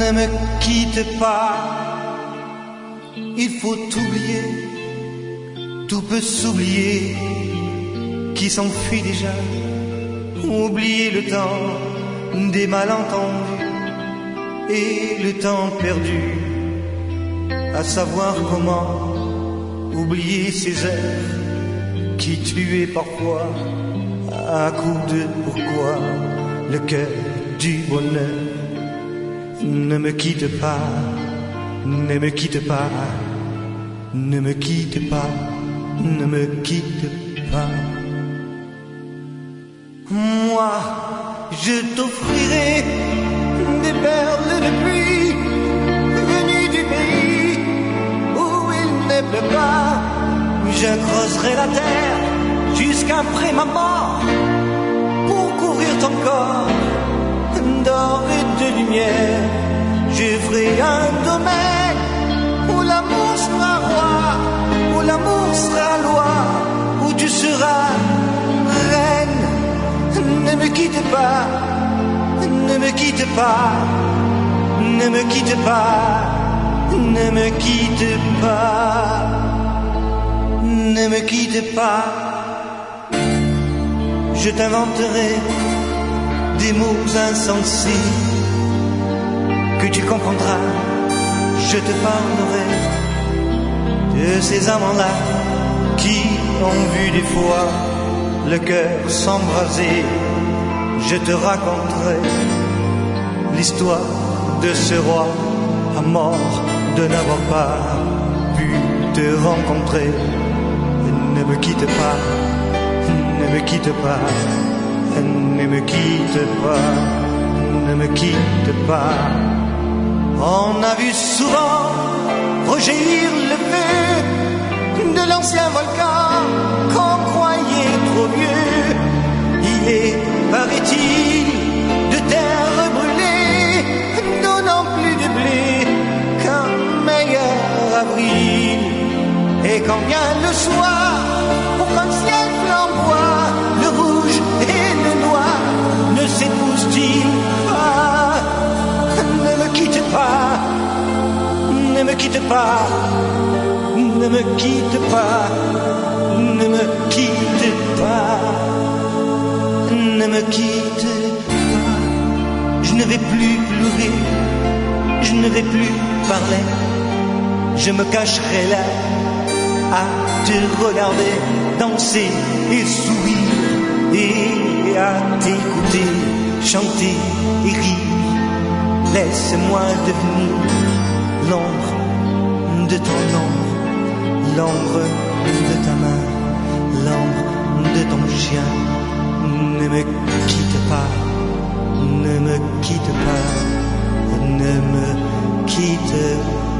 Ne me quitte pas, il faut oublier, tout peut s'oublier, qui s'enfuit déjà. Oublier le temps des malentendus et le temps perdu, à savoir comment oublier ces heures qui tuaient parfois à coup de pourquoi le cœur du bonheur. Ne me quitte pas, ne me quitte pas, ne me quitte pas, ne me quitte pas. Moi, je t'offrirai des perles de pluie venues du pays où il ne pleut pas. Je creuserai la terre jusqu'après ma mort pour couvrir ton corps d'or et de lumière. Je ferai un domaine où l'amour sera roi, où l'amour sera loi, où tu seras reine. Ne me quitte pas, ne me quitte pas, ne me quitte pas, ne me quitte pas, ne me quitte pas. Je t'inventerai des mots insensés que tu comprendras. Je te parlerai de ces amants-là qui ont vu des fois le cœur s'embraser. Je te raconterai l'histoire de ce roi à mort de n'avoir pas pu te rencontrer. Ne me quitte pas, ne me quitte pas, ne me quitte pas, ne me quitte pas. On a vu souvent rejaillir le feu de l'ancien volcan qu'on croyait trop vieux. Il est, paraît-il, de terre brûlée, donnant plus de blé qu'un meilleur avril. Et quand vient le soir, pour qu'un ciel flamboie, le rouge et le noir ne s'épousent-ils pas? Ne me quitte pas, ne me quitte pas, ne me quitte pas, ne me quitte pas, ne me quitte pas. Je ne vais plus pleurer, je ne vais plus parler, je me cacherai là à te regarder danser et sourire et à t'écouter chanter et rire. Laisse-moi devenir l'ombre de ton ombre, l'ombre de ta main, l'ombre de ton chien. Ne me quitte pas, ne me quitte pas, ne me quitte pas.